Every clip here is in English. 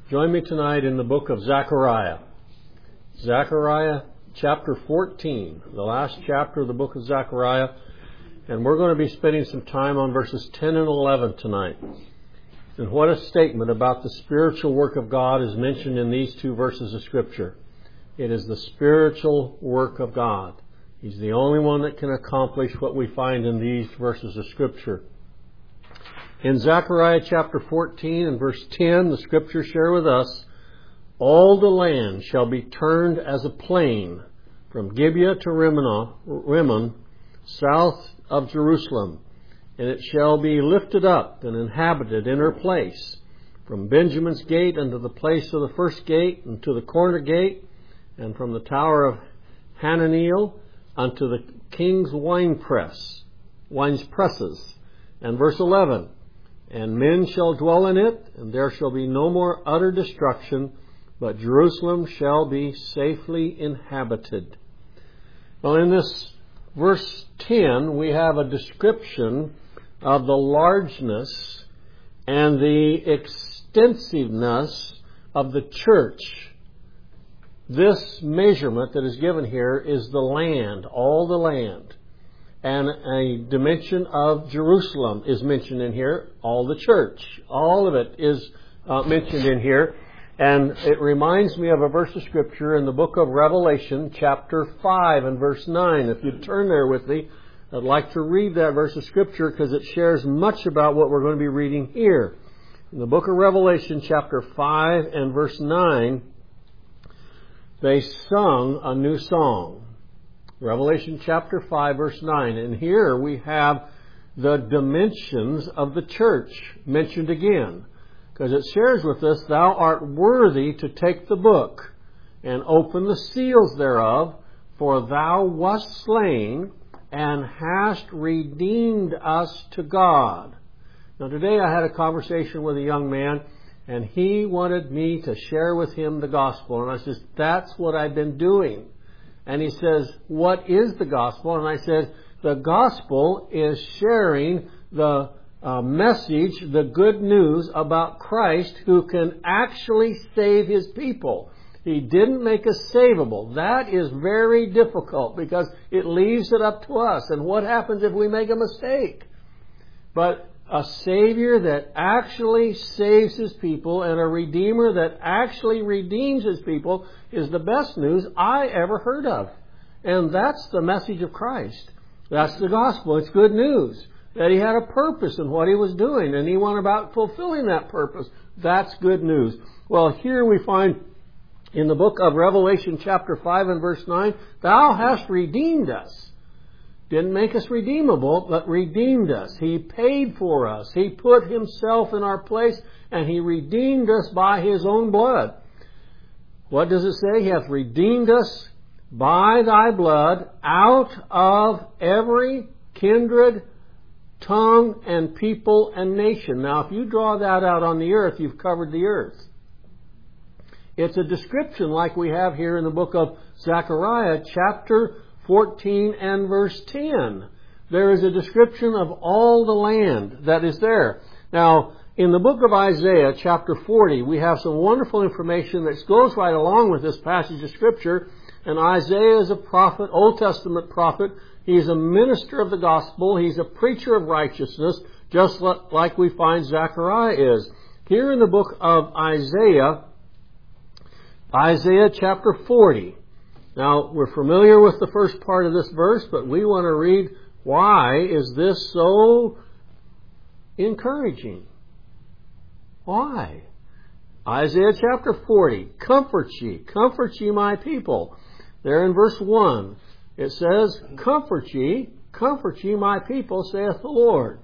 Join me tonight in the book of Zechariah. Zechariah chapter 14, the last chapter of the book of Zechariah. And we're going to be spending some time on verses 10 and 11 tonight. And what a statement about the spiritual work of God is mentioned in these two verses of Scripture. It is the spiritual work of God. He's the only one that can accomplish what we find in these verses of Scripture. In Zechariah chapter 14 and verse 10, the Scriptures share with us, all the land shall be turned as a plain, from Gibeah to Rimmon, south of Jerusalem, and it shall be lifted up and inhabited in her place, from Benjamin's gate unto the place of the first gate, and to the corner gate, and from the tower of Hananiel unto the king's wine presses. And verse 11, and men shall dwell in it, and there shall be no more utter destruction, but Jerusalem shall be safely inhabited. Well, in this verse 10, we have a description of the largeness and the extensiveness of the church. This measurement that is given here is the land, all the land. And a dimension of Jerusalem is mentioned in here, all the church. All of it is mentioned in here. And it reminds me of a verse of Scripture in the book of Revelation, chapter 5 and verse 9. If you'd turn there with me, I'd like to read that verse of Scripture because it shares much about what we're going to be reading here. In the book of Revelation, chapter 5 and verse 9, they sung a new song. Revelation chapter 5 verse 9. And here we have the dimensions of the church mentioned again. Because it shares with us, thou art worthy to take the book and open the seals thereof, for thou wast slain and hast redeemed us to God. Now today I had a conversation with a young man, and he wanted me to share with him the gospel. And I said, that's what I've been doing. And he says, what is the gospel? And I said, the gospel is sharing the message, the good news about Christ who can actually save His people. He didn't make us savable. That is very difficult because it leaves it up to us. And what happens if we make a mistake? But a Savior that actually saves His people and a Redeemer that actually redeems His people is the best news I ever heard of. And that's the message of Christ. That's the gospel. It's good news that He had a purpose in what He was doing and He went about fulfilling that purpose. That's good news. Well, here we find in the book of Revelation chapter 5 and verse 9, thou hast redeemed us. Didn't make us redeemable, but redeemed us. He paid for us. He put Himself in our place, and He redeemed us by His own blood. What does it say? He hath redeemed us by Thy blood out of every kindred, tongue, and people and nation. Now, if you draw that out on the earth, you've covered the earth. It's a description like we have here in the book of Zechariah, chapter 14 and verse 10. There is a description of all the land that is there. Now, in the book of Isaiah, chapter 40, we have some wonderful information that goes right along with this passage of Scripture. And Isaiah is a prophet, Old Testament prophet. He's a minister of the gospel. He's a preacher of righteousness, just like we find Zechariah is. Here in the book of Isaiah, Isaiah chapter 40. Now, we're familiar with the first part of this verse, but we want to read, why is this so encouraging? Why? Isaiah chapter 40, comfort ye my people. There in verse 1, it says, comfort ye my people, saith the Lord.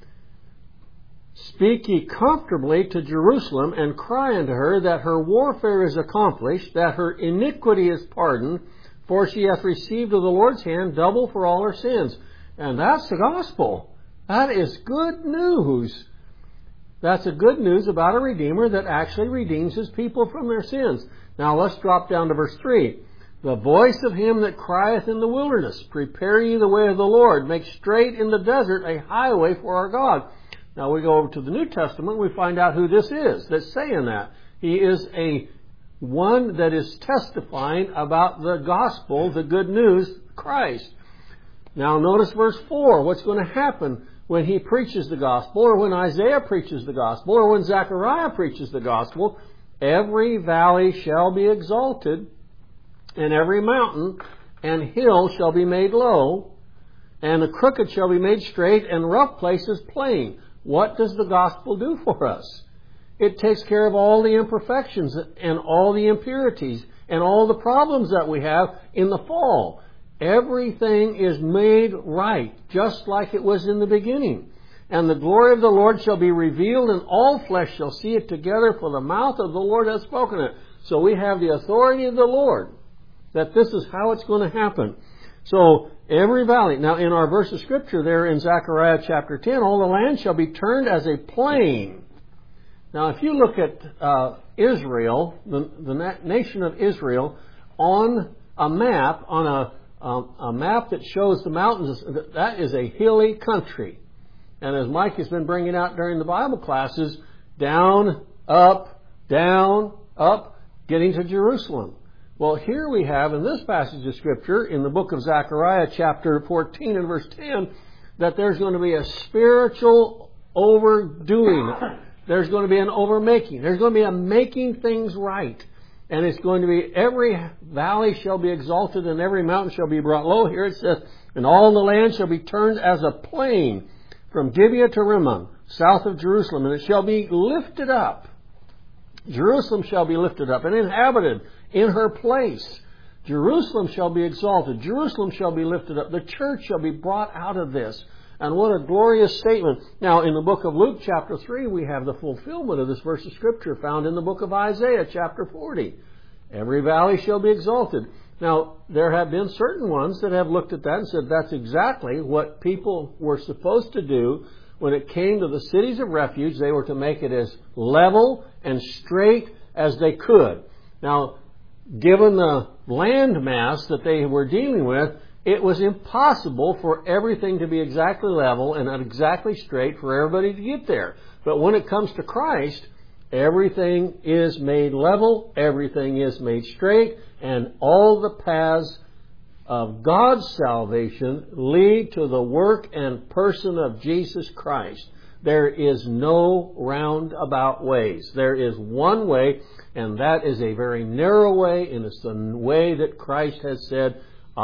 Speak ye comfortably to Jerusalem, and cry unto her that her warfare is accomplished, that her iniquity is pardoned, for she hath received of the Lord's hand double for all her sins. And that's the gospel. That is good news. That's a good news about a Redeemer that actually redeems His people from their sins. Now let's drop down to verse 3. The voice of him that crieth in the wilderness, prepare ye the way of the Lord, make straight in the desert a highway for our God. Now we go over to the New Testament, we find out who this is that's saying that. He is a one that is testifying about the gospel, the good news, Christ. Now notice verse 4. What's going to happen when he preaches the gospel, or when Isaiah preaches the gospel, or when Zechariah preaches the gospel? Every valley shall be exalted, and every mountain and hill shall be made low, and the crooked shall be made straight, and rough places plain. What does the gospel do for us? It takes care of all the imperfections and all the impurities and all the problems that we have in the fall. Everything is made right, just like it was in the beginning. And the glory of the Lord shall be revealed, and all flesh shall see it together, for the mouth of the Lord has spoken it. So we have the authority of the Lord, that this is how it's going to happen. So every valley. Now in our verse of Scripture there in Zechariah chapter 10, all the land shall be turned as a plain. Now if you look at Israel, the nation of Israel, on a map, a map that shows the mountains, that is a hilly country. And as Mike has been bringing out during the Bible classes, down, up, getting to Jerusalem. Well, here we have in this passage of Scripture, in the book of Zechariah chapter 14 and verse 10, that there's going to be a spiritual overdoing. There's going to be an overmaking. There's going to be a making things right. And it's going to be every valley shall be exalted and every mountain shall be brought low. Here it says, and all the land shall be turned as a plain from Gibeah to Rimmon, south of Jerusalem. And it shall be lifted up. Jerusalem shall be lifted up and inhabited in her place. Jerusalem shall be exalted. Jerusalem shall be lifted up. The church shall be brought out of this. And what a glorious statement. Now, in the book of Luke, chapter 3, we have the fulfillment of this verse of Scripture found in the book of Isaiah, chapter 40. Every valley shall be exalted. Now, there have been certain ones that have looked at that and said that's exactly what people were supposed to do when it came to the cities of refuge. They were to make it as level and straight as they could. Now, given the land mass that they were dealing with, it was impossible for everything to be exactly level and exactly straight for everybody to get there. But when it comes to Christ, everything is made level, everything is made straight, and all the paths of God's salvation lead to the work and person of Jesus Christ. There is no roundabout ways. There is one way, and that is a very narrow way, and it's the way that Christ has said,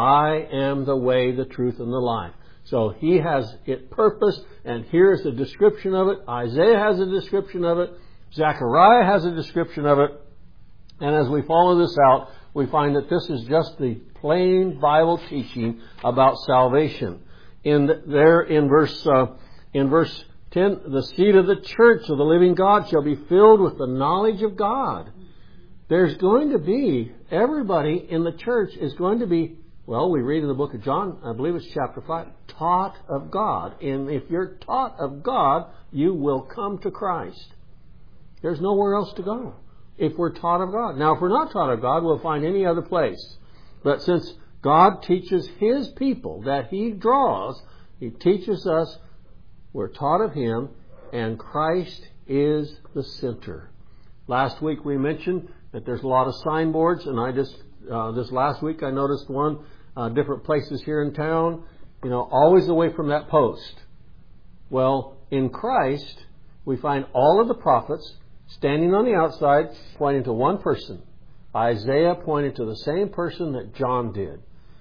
I am the way, the truth, and the life. So He has it purposed, and here's the description of it. Isaiah has a description of it. Zechariah has a description of it. And as we follow this out, we find that this is just the plain Bible teaching about salvation. In verse 10, the seed of the church of the living God shall be filled with the knowledge of God. There's going to be, everybody in the church is going to be, well, we read in the book of John, I believe it's chapter 5, taught of God. And if you're taught of God, you will come to Christ. There's nowhere else to go if we're taught of God. Now, if we're not taught of God, we'll find any other place. But since God teaches His people that He draws, He teaches us, we're taught of Him, and Christ is the center. Last week we mentioned that there's a lot of signboards, and this last week I noticed one, different places here in town, always away from that post. Well, in Christ, we find all of the prophets standing on the outside pointing to one person. Isaiah pointed to the same person that John did.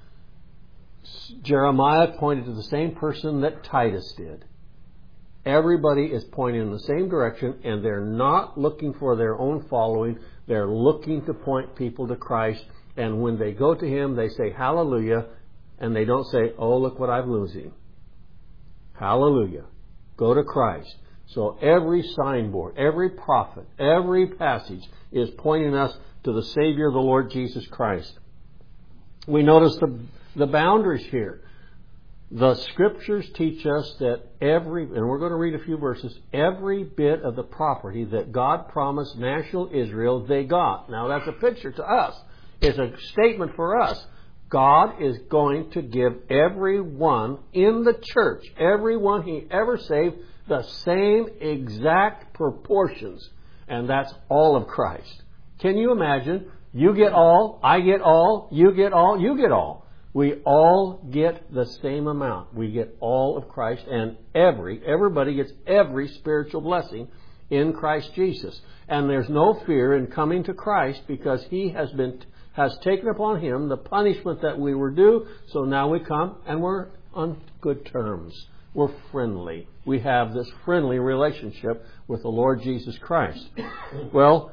Jeremiah pointed to the same person that Titus did. Everybody is pointing in the same direction, and they're not looking for their own following. They're looking to point people to Christ. And when they go to Him, they say, hallelujah. And they don't say, oh, look what I'm losing. Hallelujah. Go to Christ. So every signboard, every prophet, every passage is pointing us to the Savior, the Lord Jesus Christ. We notice the boundaries here. The Scriptures teach us that and we're going to read a few verses, every bit of the property that God promised national Israel, they got. Now that's a picture to us. It's a statement for us. God is going to give everyone in the church, everyone He ever saved, the same exact proportions. And that's all of Christ. Can you imagine? You get all, I get all, you get all, you get all. We all get the same amount. We get all of Christ, and everybody gets every spiritual blessing in Christ Jesus. And there's no fear in coming to Christ, because He has taken upon Him the punishment that we were due. So now we come and we're on good terms. We're friendly. We have this friendly relationship with the Lord Jesus Christ. Well,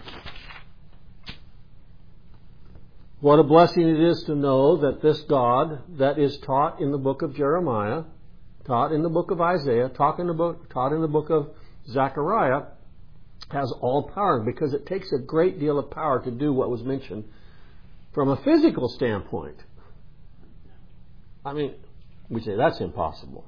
what a blessing it is to know that this God that is taught in the book of Jeremiah, taught in the book of Isaiah, taught in the book of Zechariah, has all power, because it takes a great deal of power to do what was mentioned from a physical standpoint. I mean, we say that's impossible.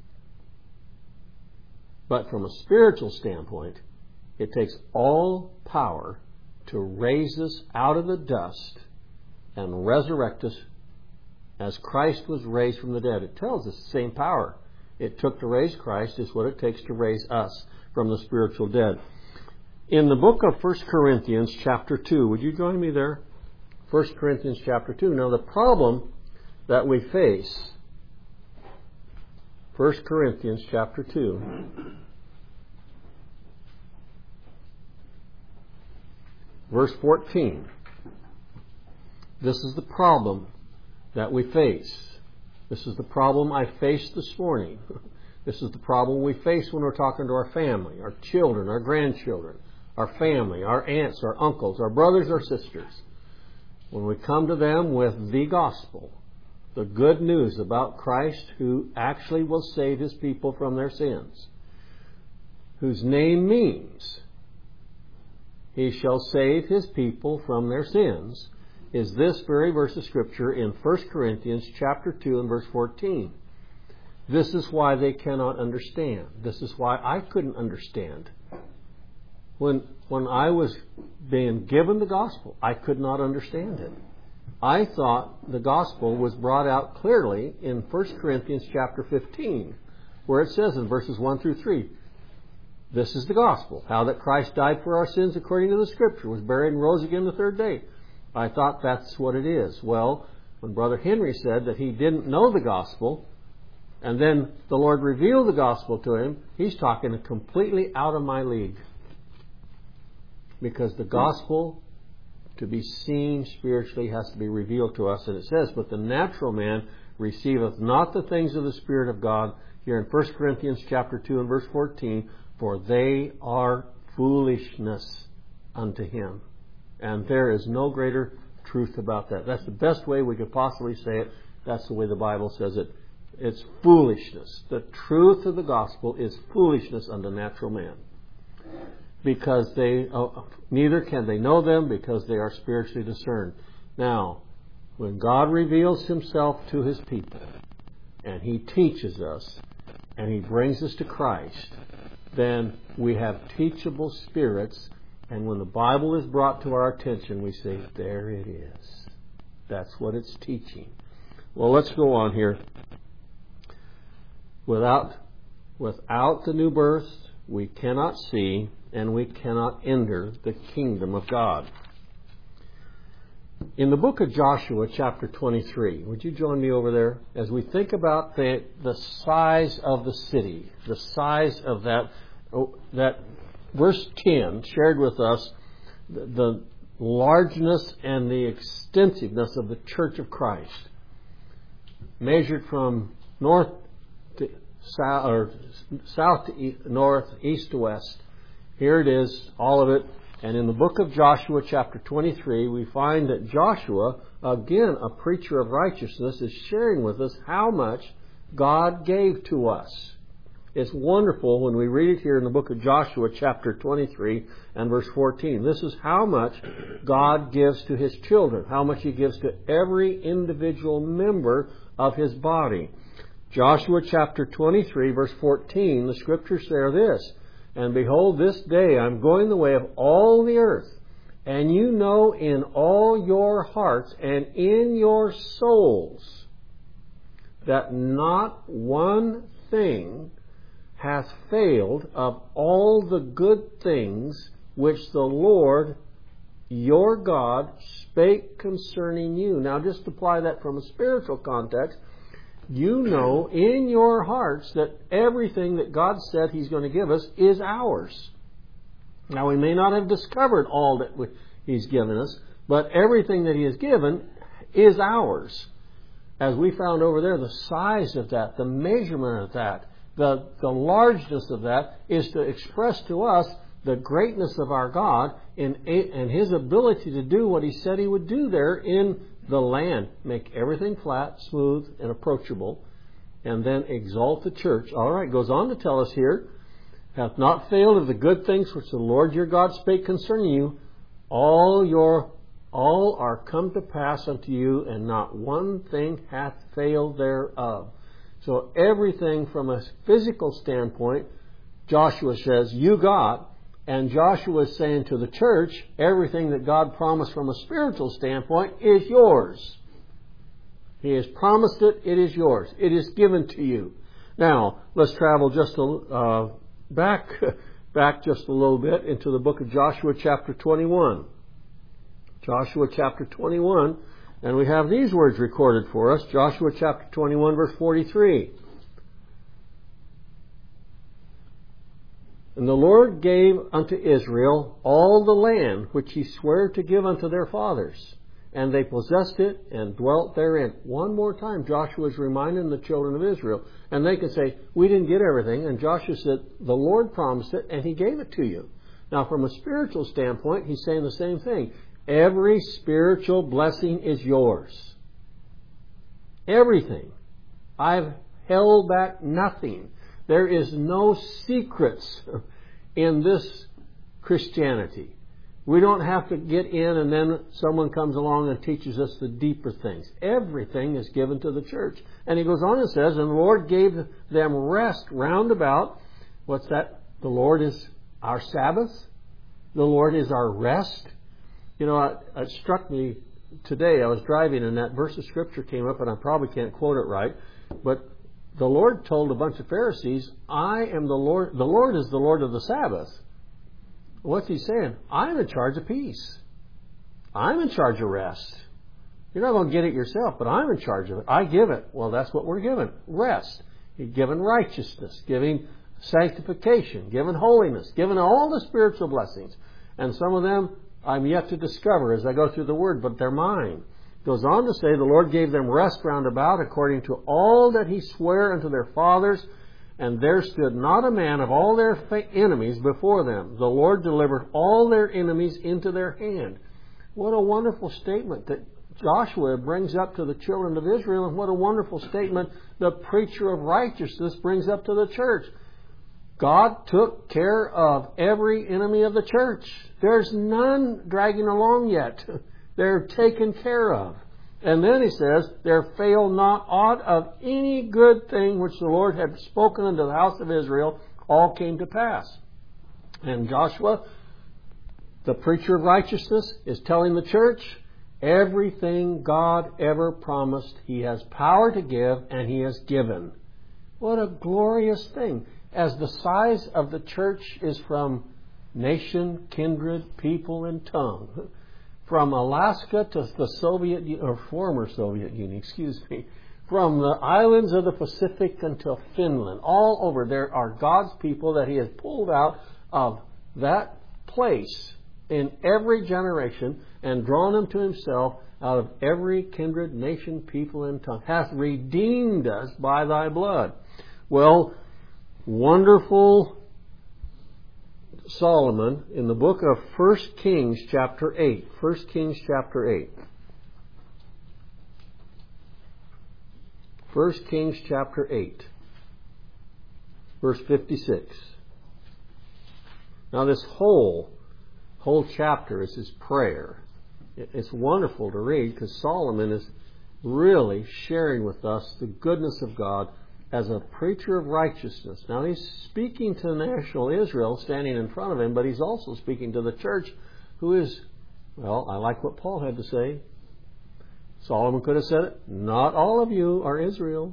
But from a spiritual standpoint, it takes all power to raise us out of the dust and resurrect us as Christ was raised from the dead. It tells us the same power it took to raise Christ is what it takes to raise us from the spiritual dead. In the book of 1 Corinthians chapter 2, would you join me there? 1 Corinthians chapter 2. Now the problem that we face, 1 Corinthians chapter 2. Verse 14. This is the problem that we face. This is the problem I faced this morning. This is the problem we face when we're talking to our family, our children, our grandchildren, our family, our aunts, our uncles, our brothers, our sisters. When we come to them with the gospel, the good news about Christ, who actually will save His people from their sins, whose name means He shall save His people from their sins, is this very verse of Scripture in 1 Corinthians chapter 2 and verse 14. This is why they cannot understand. This is why I couldn't understand. When I was being given the gospel, I could not understand it. I thought the gospel was brought out clearly in 1 Corinthians chapter 15, where it says in verses 1 through 3, this is the gospel, how that Christ died for our sins according to the Scripture, was buried and rose again the third day. I thought that's what it is. Well, when Brother Henry said that he didn't know the gospel, and then the Lord revealed the gospel to him, he's talking completely out of my league. Because the gospel, to be seen spiritually, has to be revealed to us. And it says, but the natural man receiveth not the things of the Spirit of God, here in 1 Corinthians chapter 2 and verse 14, for they are foolishness unto him. And there is no greater truth about that. That's the best way we could possibly say it. That's the way the Bible says it. It's foolishness. The truth of the gospel is foolishness unto natural man. Because neither can they know them, because they are spiritually discerned. Now, when God reveals Himself to His people, and He teaches us, and He brings us to Christ, then we have teachable spirits. And when the Bible is brought to our attention, we say, there it is. That's what it's teaching. Well, let's go on here. Without the new birth, we cannot see and we cannot enter the kingdom of God. In the book of Joshua, chapter 23, would you join me over there? As we think about the size of the city, the size of that verse 10 shared with us the largeness and the extensiveness of the Church of Christ, measured from north to south, or south to north, east to west. Here it is, all of it. And in the book of Joshua, chapter 23, we find that Joshua, again a preacher of righteousness, is sharing with us how much God gave to us. It's wonderful when we read it here in the book of Joshua, chapter 23 and verse 14. This is how much God gives to His children, how much He gives to every individual member of His body. Joshua chapter 23, verse 14, the Scriptures say this, and behold, this day I'm going the way of all the earth, and you know in all your hearts and in your souls that not one thing hath failed of all the good things which the Lord your God spake concerning you. Now just apply that from a spiritual context. You know in your hearts that everything that God said He's going to give us is ours. Now we may not have discovered all that He's given us, but everything that He has given is ours. As we found over there, the size of that, the measurement of that, the largeness of that is to express to us the greatness of our God and His ability to do what He said He would do there in the land. Make everything flat, smooth, and approachable, and then exalt the church. All right, goes on to tell us here, hath not failed of the good things which the Lord your God spake concerning you, all are come to pass unto you, and not one thing hath failed thereof. So everything from a physical standpoint, Joshua says, you got. And Joshua is saying to the church, everything that God promised from a spiritual standpoint is yours. He has promised it, it is yours. It is given to you. Now, let's travel just back just a little bit into the book of Joshua chapter 21. Joshua chapter 21, and we have these words recorded for us. Joshua chapter 21, verse 43. And the Lord gave unto Israel all the land which He sware to give unto their fathers, and they possessed it and dwelt therein. One more time, Joshua is reminding the children of Israel. And they can say, we didn't get everything. And Joshua said, the Lord promised it, and He gave it to you. Now, from a spiritual standpoint, He's saying the same thing. Every spiritual blessing is yours. Everything. I've held back nothing. There is no secrets in this Christianity. We don't have to get in and then someone comes along and teaches us the deeper things. Everything is given to the church. And he goes on and says, and the Lord gave them rest round about. What's that? The Lord is our Sabbath. The Lord is our rest. You know, it struck me today. I was driving and that verse of Scripture came up, and I probably can't quote it right, but the Lord told a bunch of Pharisees, I am the Lord is the Lord of the Sabbath. What's He saying? I'm in charge of peace. I'm in charge of rest. You're not going to get it yourself, but I'm in charge of it. I give it. Well, that's what we're given. Rest. He's given righteousness, giving sanctification, given holiness, given all the spiritual blessings. And some of them I'm yet to discover as I go through the Word, but they're mine. Goes on to say, the Lord gave them rest round about according to all that He sware unto their fathers, and there stood not a man of all their enemies before them. The Lord delivered all their enemies into their hand. What a wonderful statement that Joshua brings up to the children of Israel, and what a wonderful statement the preacher of righteousness brings up to the church. God took care of every enemy of the church. There's none dragging along yet. They're taken care of. And then he says, there failed not aught of any good thing which the Lord had spoken unto the house of Israel, all came to pass. And Joshua, the preacher of righteousness, is telling the church, everything God ever promised, He has power to give, and He has given. What a glorious thing. As the size of the church is from nation, kindred, people, and tongue, from Alaska to the Soviet, or former Soviet Union, from the islands of the Pacific until Finland, all over, there are God's people that He has pulled out of that place in every generation and drawn them to Himself out of every kindred, nation, people, and tongue. Hath redeemed us by Thy blood. Well, wonderful Solomon in the book of 1 Kings chapter 8. 1 Kings chapter 8. 1 Kings chapter 8. Verse 56. Now this whole chapter is his prayer. It's wonderful to read because Solomon is really sharing with us the goodness of God as a preacher of righteousness. Now he's speaking to national Israel standing in front of him, but he's also speaking to the church who is, well, I like what Paul had to say. Solomon could have said it. Not all of you are Israel.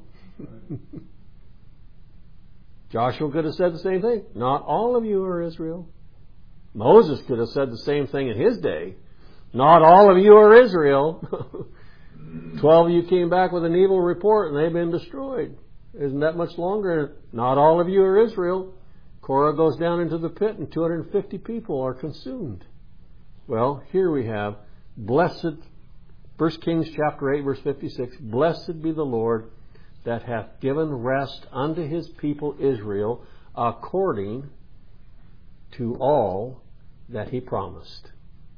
Joshua could have said the same thing. Not all of you are Israel. Moses could have said the same thing in his day. Not all of you are Israel. 12 of you came back with an evil report and they've been destroyed. Isn't that much longer? Not all of you are Israel. Korah goes down into the pit and 250 people are consumed. Well, here we have blessed, 1 Kings chapter 8 verse 56, blessed be the Lord that hath given rest unto his people Israel according to all that he promised.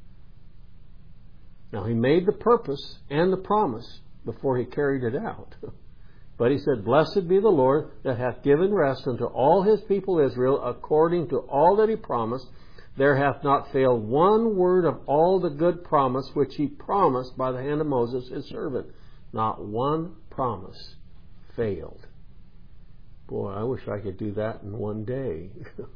Now, he made the purpose and the promise before he carried it out. But he said, blessed be the Lord that hath given rest unto all his people Israel according to all that he promised. There hath not failed one word of all the good promise which he promised by the hand of Moses his servant. Not one promise failed. Boy, I wish I could do that in one day.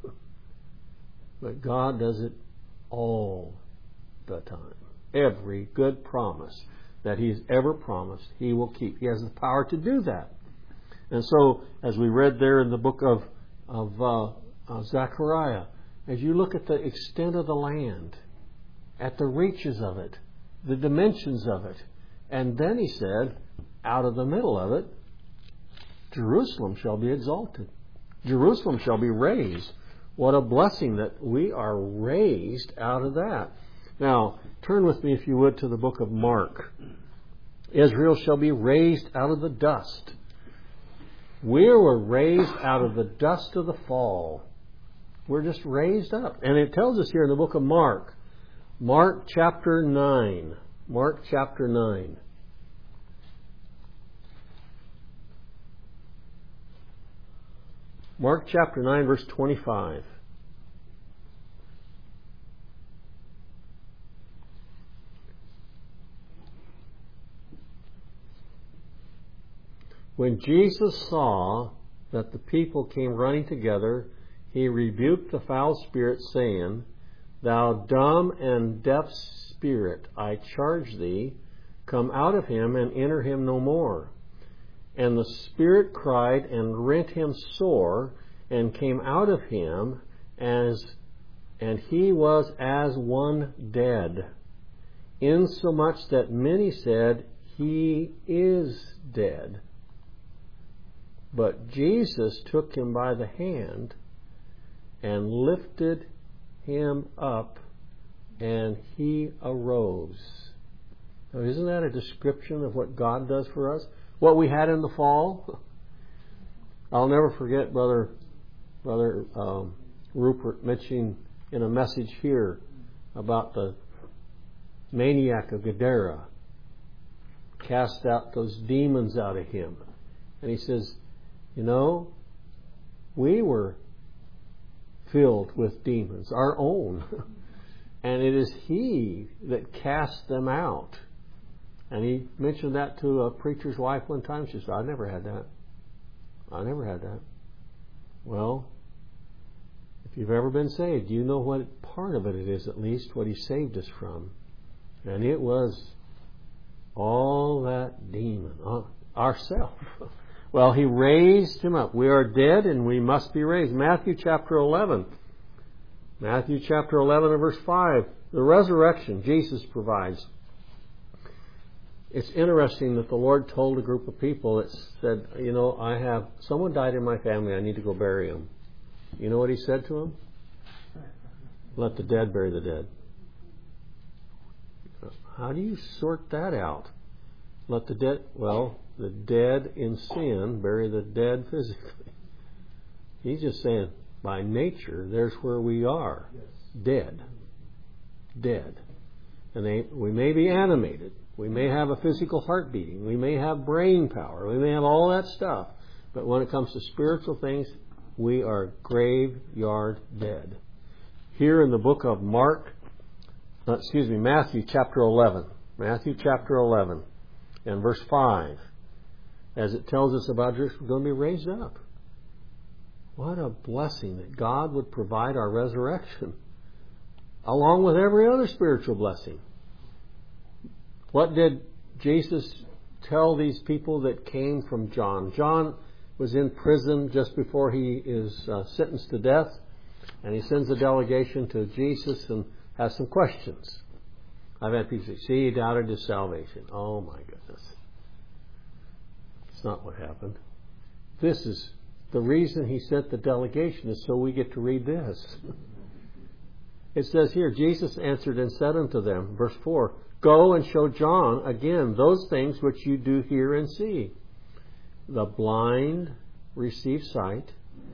But God does it all the time. Every good promise that He's ever promised, He will keep. He has the power to do that. And so, as we read there in the book of Zechariah, as you look at the extent of the land, at the reaches of it, the dimensions of it, and then He said, out of the middle of it, Jerusalem shall be exalted. Jerusalem shall be raised. What a blessing that we are raised out of that. Now, turn with me, if you would, to the book of Mark. Israel shall be raised out of the dust. We were raised out of the dust of the fall. We're just raised up. And it tells us here in the book of Mark, Mark chapter 9. Mark chapter 9. Mark chapter 9, verse 25. When Jesus saw that the people came running together, He rebuked the foul spirit, saying, Thou dumb and deaf spirit, I charge thee, come out of him and enter him no more. And the spirit cried and rent him sore, and came out of him, and he was as one dead, insomuch that many said, He is dead. But Jesus took him by the hand and lifted him up, and he arose. Now, isn't that a description of what God does for us? What we had in the fall? I'll never forget Brother Rupert mentioning in a message here about the maniac of Gadara. Cast out those demons out of him. And he says, you know, we were filled with demons, our own. And it is He that cast them out. And he mentioned that to a preacher's wife one time. She said, I never had that. I never had that. Well, if you've ever been saved, you know what part of it is, at least, what He saved us from. And it was all that demon, ourself. Well, He raised him up. We are dead and we must be raised. Matthew chapter 11. Matthew chapter 11 and verse 5. The resurrection Jesus provides. It's interesting that the Lord told a group of people that said, you know, someone died in my family, I need to go bury him. You know what He said to them? Let the dead bury the dead. How do you sort that out? Let the dead, well, the dead in sin bury the dead physically. He's just saying, by nature, there's where we are. Dead. Dead. And we may be animated. We may have a physical heart beating. We may have brain power. We may have all that stuff. But when it comes to spiritual things, we are graveyard dead. Here in the book of Matthew chapter 11. Matthew chapter 11 and verse 5. As it tells us about Jerusalem, we're going to be raised up. What a blessing that God would provide our resurrection, along with every other spiritual blessing. What did Jesus tell these people that came from John? John was in prison just before he is sentenced to death. And he sends a delegation to Jesus and has some questions. I've had people say, see, he doubted his salvation. Oh my goodness. It's not what happened. This is the reason he sent the delegation, is so we get to read this. It says here, Jesus answered and said unto them, verse 4, Go and show John again those things which you do hear and see. The blind receive sight.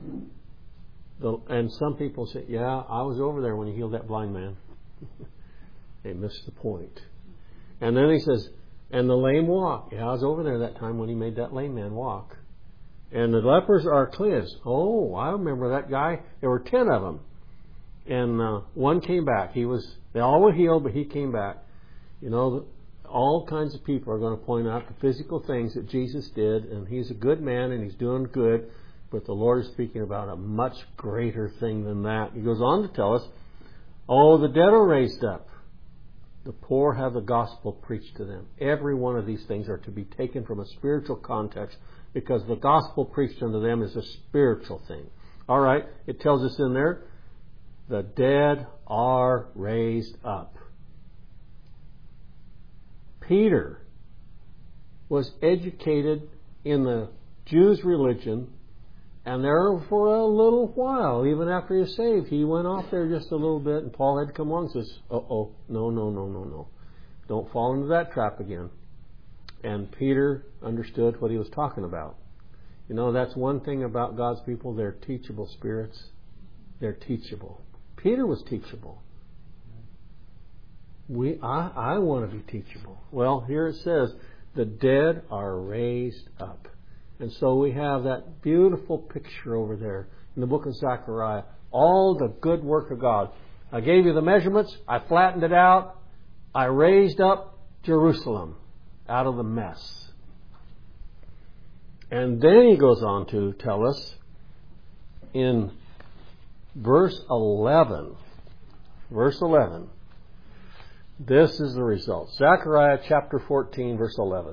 And some people say, yeah, I was over there when he healed that blind man. They missed the point. And then he says, and the lame walk. Yeah, I was over there that time when he made that lame man walk. And the lepers are cleansed. Oh, I remember that guy. There were 10 of them. And one came back. They all were healed, but he came back. You know, all kinds of people are going to point out the physical things that Jesus did, and he's a good man and he's doing good, but the Lord is speaking about a much greater thing than that. He goes on to tell us, oh, the dead are raised up. The poor have the gospel preached to them. Every one of these things are to be taken from a spiritual context, because the gospel preached unto them is a spiritual thing. All right, it tells us in there, the dead are raised up. Peter was educated in the Jews' religion, and there for a little while, even after he was saved, he went off there just a little bit, and Paul had to come along and says, no. Don't fall into that trap again. And Peter understood what he was talking about. You know, that's one thing about God's people. They're teachable spirits. They're teachable. Peter was teachable. I want to be teachable. Well, here it says, the dead are raised up. And so we have that beautiful picture over there in the book of Zechariah. All the good work of God. I gave you the measurements. I flattened it out. I raised up Jerusalem out of the mess. And then he goes on to tell us in verse 11. Verse 11. This is the result. Zechariah chapter 14, verse 11.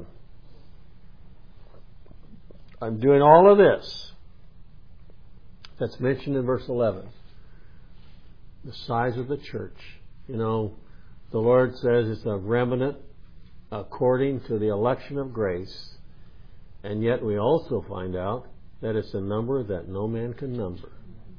I'm doing all of this that's mentioned in verse 11. The size of the church. You know, the Lord says it's a remnant according to the election of grace. And yet we also find out that it's a number that no man can number.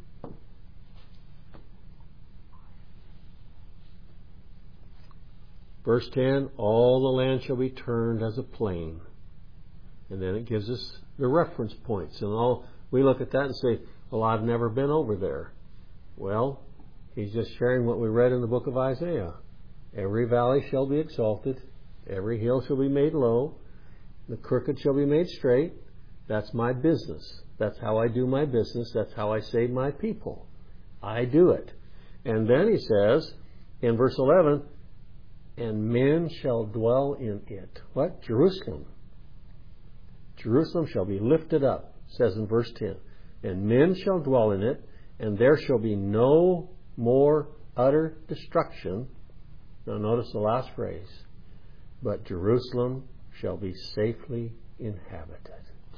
Verse 10, all the land shall be turned as a plain. And then it gives us the reference points. And we look at that and say, well, I've never been over there. Well, he's just sharing what we read in the book of Isaiah. Every valley shall be exalted. Every hill shall be made low. The crooked shall be made straight. That's my business. That's how I do my business. That's how I save my people. I do it. And then he says, in verse 11, and men shall dwell in it. What? Jerusalem. Jerusalem shall be lifted up, says in verse 10. And men shall dwell in it, and there shall be no more utter destruction. Now notice the last phrase. But Jerusalem shall be safely inhabited.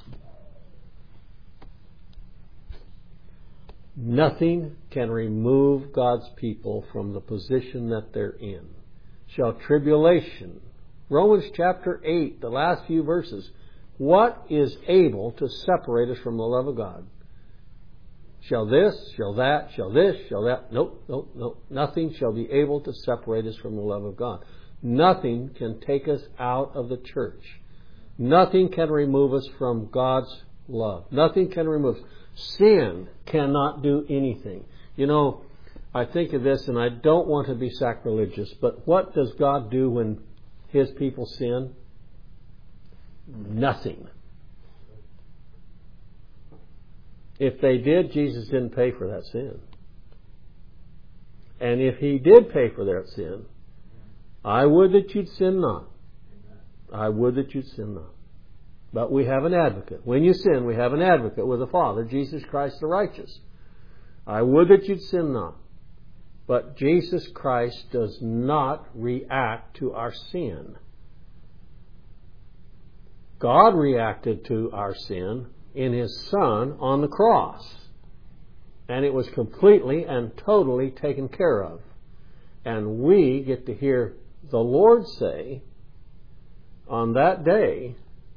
Nothing can remove God's people from the position that they're in. Shall tribulation, Romans chapter 8, the last few verses, what is able to separate us from the love of God? Shall this, shall that, shall this, shall that? Nope. Nothing shall be able to separate us from the love of God. Nothing can take us out of the church. Nothing can remove us from God's love. Nothing can remove us. Sin cannot do anything. You know, I think of this, and I don't want to be sacrilegious, but what does God do when His people sin? Nothing. If they did, Jesus didn't pay for that sin. And if He did pay for that sin, I would that you'd sin not. I would that you'd sin not. But we have an advocate. When you sin, we have an advocate with the Father, Jesus Christ the righteous. I would that you'd sin not. But Jesus Christ does not react to our sin. God reacted to our sin in His Son on the cross. And it was completely and totally taken care of. And we get to hear the Lord say on that day,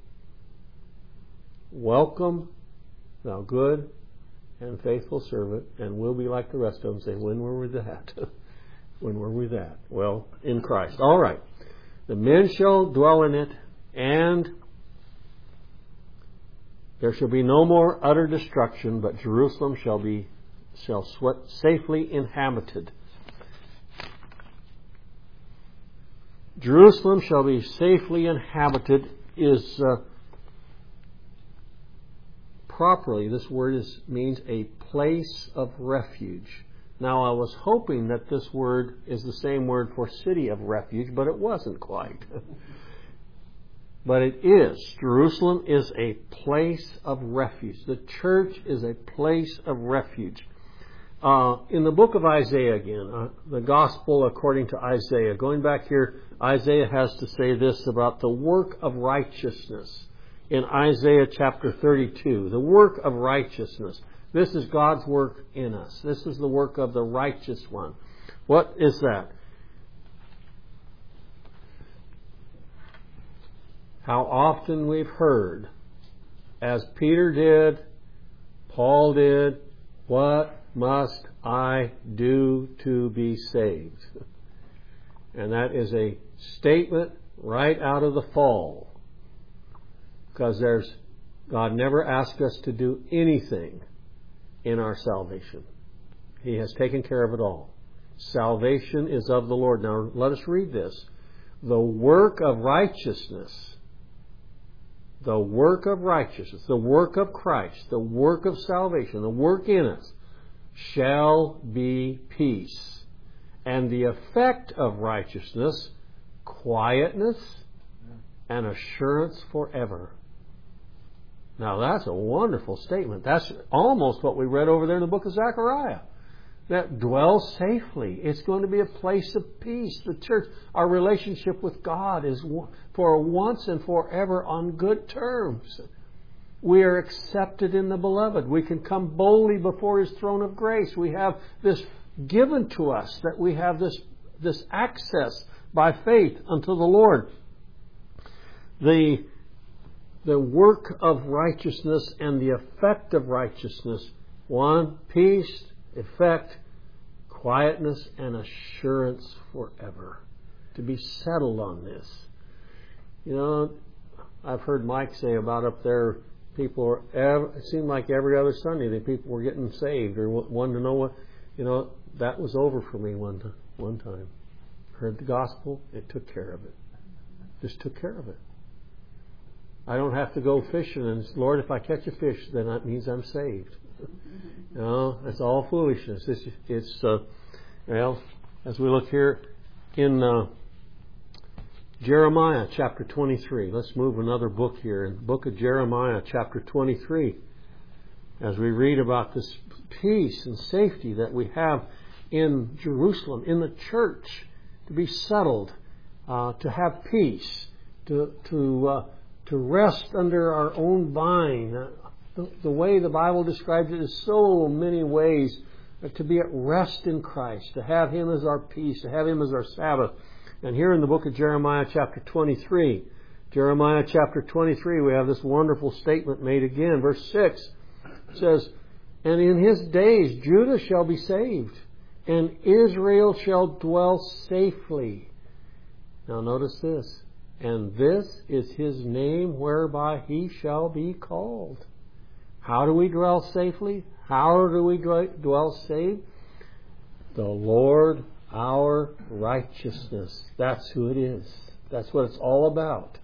"Welcome, thou good and faithful servant," and we'll be like the rest of them, say, "When were we that?" When were we that? Well, in Christ. All right. The men shall dwell in it, and there shall be no more utter destruction, but Jerusalem shall safely inhabited. Jerusalem shall be safely inhabited is properly, this word means a place of refuge. Now, I was hoping that this word is the same word for city of refuge, but it wasn't quite. But it is. Jerusalem is a place of refuge. The church is a place of refuge. In the book of Isaiah again, the gospel according to Isaiah, going back here, Isaiah has to say this about the work of righteousness in Isaiah chapter 32. The work of righteousness. This is God's work in us. This is the work of the righteous one. What is that? How often we've heard, as Peter did, Paul did, "What must I do to be saved?" And that is a statement right out of the fall. Because God never asked us to do anything in our salvation. He has taken care of it all. Salvation is of the Lord. Now let us read this. The work of righteousness, the work of righteousness, the work of Christ, the work of salvation, the work in us, shall be peace. And the effect of righteousness, quietness and assurance forever. Now that's a wonderful statement. That's almost what we read over there in the book of Zechariah. That dwells safely. It's going to be a place of peace. The church, our relationship with God is for once and forever on good terms. We are accepted in the beloved. We can come boldly before His throne of grace. We have this given to us, that we have this access by faith unto the Lord. The work of righteousness and the effect of righteousness. One, peace, effect, quietness, and assurance forever. To be settled on this. You know, I've heard Mike say about up there, it seemed like every other Sunday the people were getting saved or wanted to know what, that was over for me one time. Heard the gospel, it took care of it. Just took care of it. I don't have to go fishing and, "Lord, if I catch a fish, then that means I'm saved." No, that's all foolishness. It's as we look here in Jeremiah chapter 23. Let's move another book here. In the book of Jeremiah chapter 23, as we read about this peace and safety that we have in Jerusalem, in the church, to be settled, to have peace, to rest under our own vine. The way the Bible describes it is so many ways to be at rest in Christ, to have Him as our peace, to have Him as our Sabbath. And here in the book of Jeremiah chapter 23, we have this wonderful statement made again. Verse 6 says, "And in His days Judah shall be saved, and Israel shall dwell safely." Now notice this. "And this is His name whereby He shall be called." How do we dwell safely? How do we dwell safe? The Lord our righteousness. That's who it is. That's what it's all about.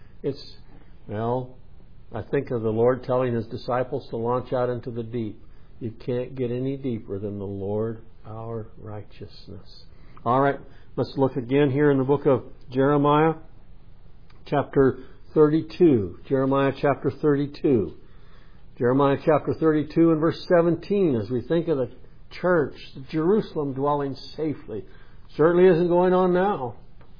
I think of the Lord telling His disciples to launch out into the deep. You can't get any deeper than the Lord our righteousness. All right, let's look again here in the book of Jeremiah, chapter 32. Jeremiah chapter 32. Jeremiah chapter 32 and verse 17, as we think of the church, Jerusalem dwelling safely. Certainly isn't going on now.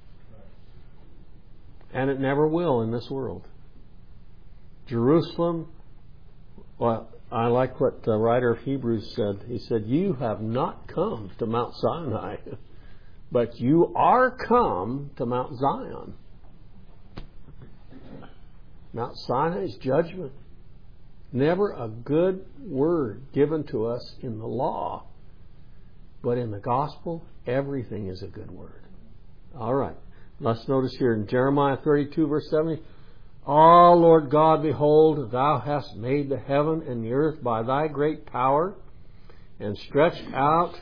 And it never will in this world. Jerusalem, I like what the writer of Hebrews said. He said, you have not come to Mount Sinai, but you are come to Mount Zion. Mount Sinai is judgment. Never a good word given to us in the law, but in the gospel, everything is a good word. All right. Let's notice here in Jeremiah 32, verse 70, Ah, Lord God, behold, thou hast made the heaven and the earth by thy great power, and stretched out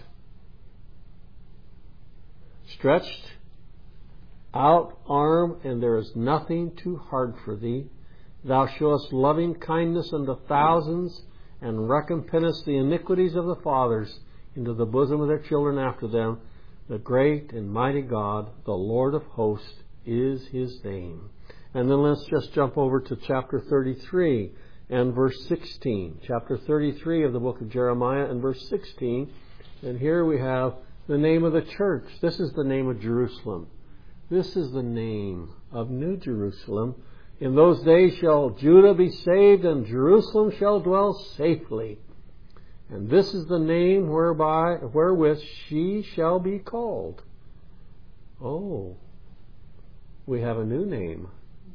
arm, and there is nothing too hard for thee. Thou showest loving kindness unto thousands, and recompensest the iniquities of the fathers into the bosom of their children after them. The great and mighty God, the Lord of hosts, is his name. And then let's just jump over to chapter 33 and verse 16. Chapter 33 of the book of Jeremiah and verse 16. And here we have the name of the church. This is the name of Jerusalem. This is the name of New Jerusalem. In those days shall Judah be saved, and Jerusalem shall dwell safely. And this is the name wherewith she shall be called. Oh, we have a new name.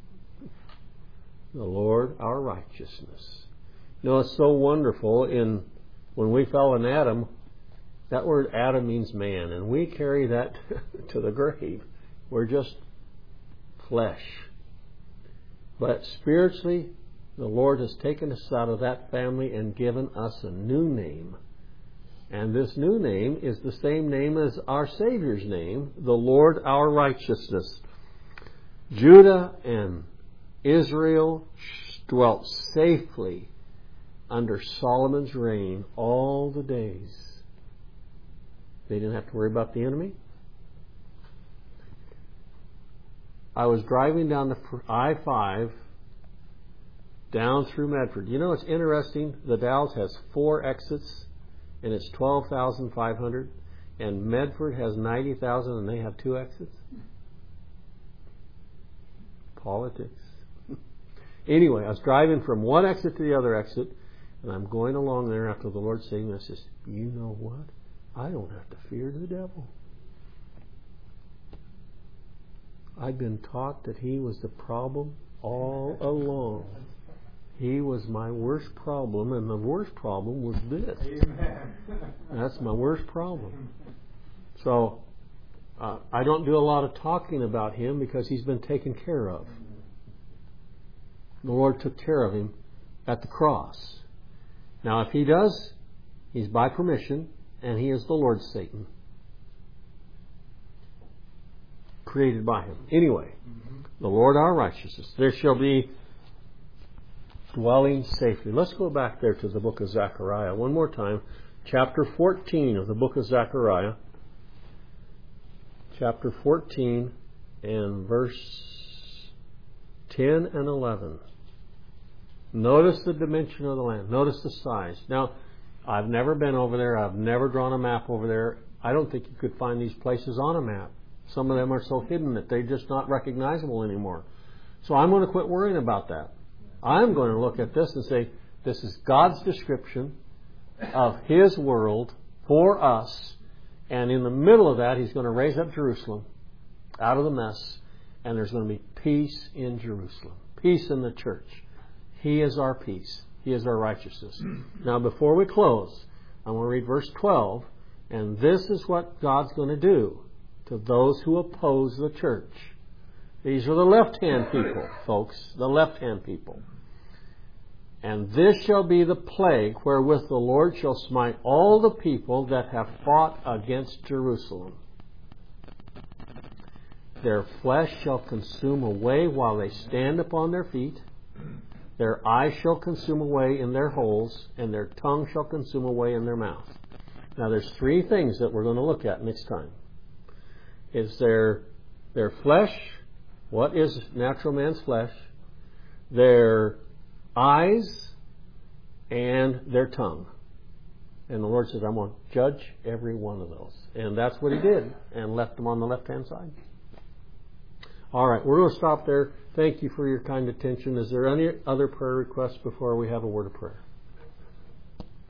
The Lord our righteousness. You know, it's so wonderful. When we fell in Adam, that word Adam means man, and we carry that to the grave. We're just flesh. But spiritually, the Lord has taken us out of that family and given us a new name. And this new name is the same name as our Savior's name, the Lord our righteousness. Judah and Israel dwelt safely under Solomon's reign all the days. They didn't have to worry about the enemy. I was driving down the I-5 down through Medford. You know, it's interesting. The Dalles has 4 exits, and it's 12,500. And Medford has 90,000, and they have 2 exits. Politics. Anyway, I was driving from one exit to the other exit, and I'm going along there after the Lord saying this. Says, you know what? I don't have to fear the devil. I've been taught that he was the problem all along. He was my worst problem, and the worst problem was this. Amen. That's my worst problem. So, I don't do a lot of talking about him because he's been taken care of. The Lord took care of him at the cross. Now, if he does, he's by permission, and he is the Lord Satan, created by him. Anyway, the Lord our righteousness. There shall be dwelling safely. Let's go back there to the book of Zechariah one more time. Chapter 14 of the book of Zechariah. Chapter 14 and verse 10 and 11. Notice the dimension of the land. Notice the size. Now, I've never been over there. I've never drawn a map over there. I don't think you could find these places on a map. Some of them are so hidden that they're just not recognizable anymore. So I'm going to quit worrying about that. I'm going to look at this and say, this is God's description of His world for us. And in the middle of that, He's going to raise up Jerusalem out of the mess. And there's going to be peace in Jerusalem. Peace in the church. He is our peace. He is our righteousness. Now, before we close, I'm going to read verse 12. And this is what God's going to do to those who oppose the church. These are the left-hand people, folks. The left-hand people. And this shall be the plague wherewith the Lord shall smite all the people that have fought against Jerusalem. Their flesh shall consume away while they stand upon their feet. Their eyes shall consume away in their holes, and their tongue shall consume away in their mouth. Now there's 3 things that we're going to look at next time. Is their flesh. What is natural man's flesh? Their eyes and their tongue. And the Lord says, I'm going to judge every one of those. And that's what He did, and left them on the left-hand side. All right, we're going to stop there. Thank you for your kind attention. Is there any other prayer requests before we have a word of prayer?